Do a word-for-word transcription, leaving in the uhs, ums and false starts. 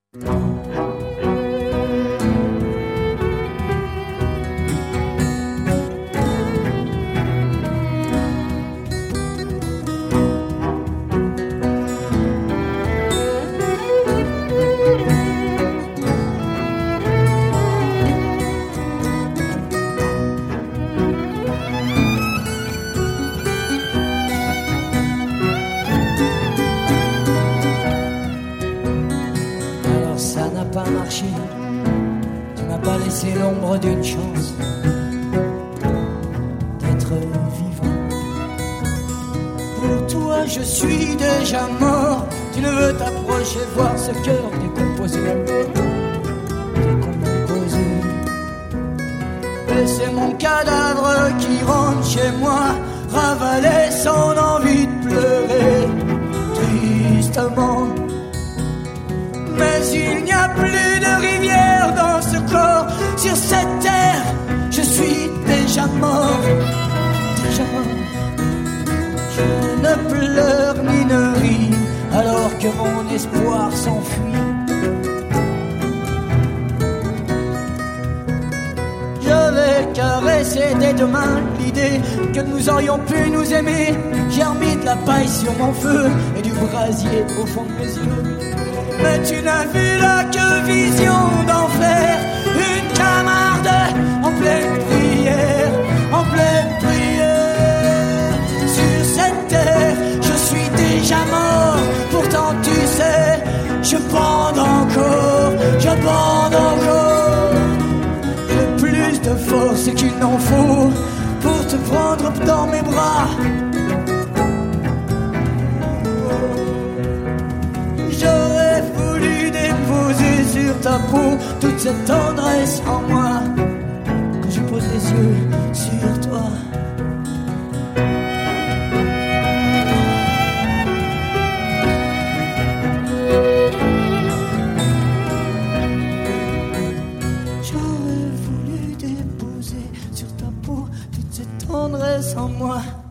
Tu m'as pas laissé l'ombre d'une chance d'être vivant. Pour toi je suis déjà mort. Tu ne veux t'approcher, voir ce cœur décomposé, décomposé. Et c'est mon cadavre qui rentre chez moi, ravalé son envie de pleurer tristement. Mais il n'y a plus de rivière dans ce corps. Sur cette terre, je suis déjà mort. Déjà mort. Je ne pleure ni ne ris, alors que mon espoir s'enfuit. Je vais caresser des deux mains l'idée que nous aurions pu nous aimer. J'ai remis de la paille sur mon feu et du brasier au fond de mes yeux. Mais tu n'as vu là que vision d'enfer. Une camarde en pleine prière, en pleine prière. Sur cette terre, je suis déjà mort. Pourtant tu sais, je bande encore, je bande encore. J'ai plus de force qu'il n'en faut pour te prendre dans mes bras. J'aurais voulu déposer sur ta peau toute cette tendresse en moi quand je pose les yeux sur toi. J'aurais voulu déposer sur ta peau toute cette tendresse en moi.